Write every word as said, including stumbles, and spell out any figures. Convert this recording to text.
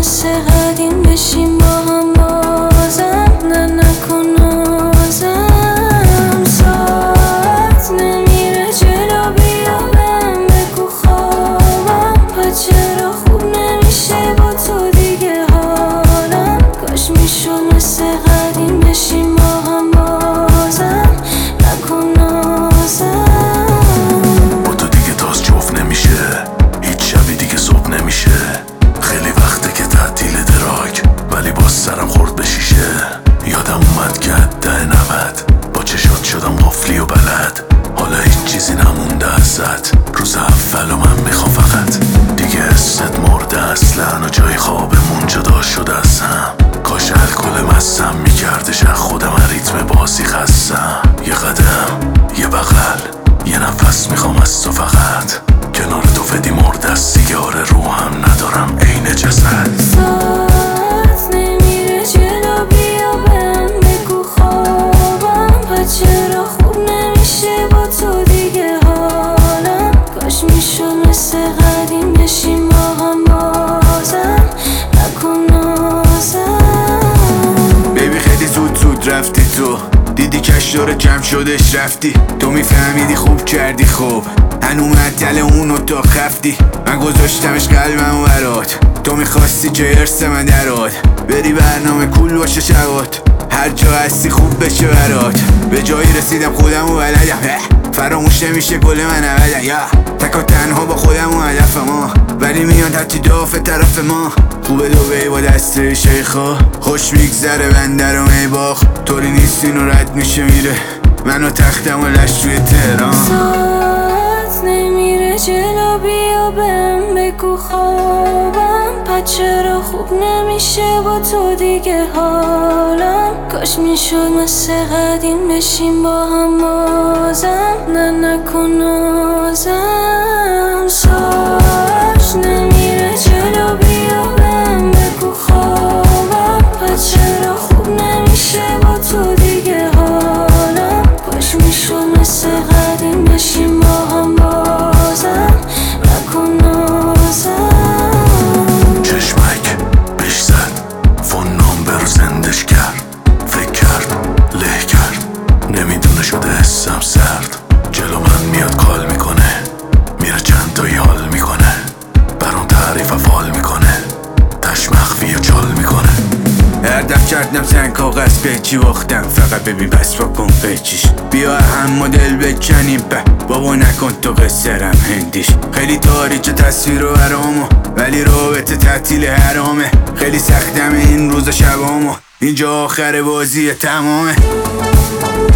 مثل قدیم بشیم با هم بازم، نه نکن آزم. ساعت نمیره جلو بیا بهم بگو خوابم، پس چرا خوب نمیشه با تو دیگه حالم. کاش میشد مثل قدیم بشیم با هم بازم، نکن آزم. با تو دیگه تاز جفت نمیشه، هیچ شبی دیگه صبح نمیشه. خیلی وقته که تعطیل دراک ولی باز سرم خورد به شیشه. یادم اومد که ده نود با چشات شدم قفلی و بلد. حالا هیچ چیزی نمونده ازت، روز اول و من میخوام فقط. دیگه حست مرده اصلا و جای خوابمون جدا شده از هم. کاش الکل مستم میکردش از خودم، ریتم بازی خستم. یه قدم یه بغل یه نفس میخوام از تو فقط. کنار تو فدی مرده از سیگار روحم ندارم عین جسد. ساعت نمیره جلو بیا بهم بگو خوابم، پس چرا خوب نمیشه با تو دیگه حالم. کاش میشد مثل قدیم بشیم با هم بازم، نکن آزم. بیبی خیلی زود زود رفتی تو، دیدی کش داره کم شدش رفتی. تو میفهمیدی خوب کردی خوب، هنو معطل اون اتاق خفتی. من گذاشتمش قلبمو برات، تو میخواستی که ارث من درات. بری برنامه کول باشه شبات، هر جا هستی خوب بشه برات. به جایی رسیدم خودمو بلدم، فراموش نمیشه گل من ابدا. یا تکا تنها با خودم و هدف ما، ولی میاد حتی دافه طرف ما. خوبه دوبهی با دسته شیخا، خوش میگذره بنده رو میباخ. طوری نیست اینو رد میشه میره، منو تختم و لش توی تهران. ساعت نمیره جلو بیا بهم بگو خوابم، پس چرا خوب نمیشه با تو دیگه حالم. کاش میشد مثل قدیم بشیم با هم بازم، نه نکن آزم. ساعت نمیره جلو بیا بهم بگو خوابم، پس چرا خوب نمیشه با تو دیگه حالم. کاش میشد مثل قدیم بشیم با هم بازم، نکن آزم. چشمک بهش زد فون نامبر زندش کرد. فکر کرد له کرد، نمیدونه شده حسم سرد. جلو من میاد کال میکنه، میره چند تایی حال میکنه. برام تعریف افعال میکنه، تش مخفی و چال میکنه. هردف کردم زن کاغذ قیچی باختم، فقط ببین بس با کن قیچیش. بیا هم مدل بکنیم به بابا، نکن تو قصرم هندیش. خیلی تاریک تصویر و برامو، ولی رابطه تعطیل حرامه. خیلی سختم این روز شبامو، اینجا آخر بازی تمامه.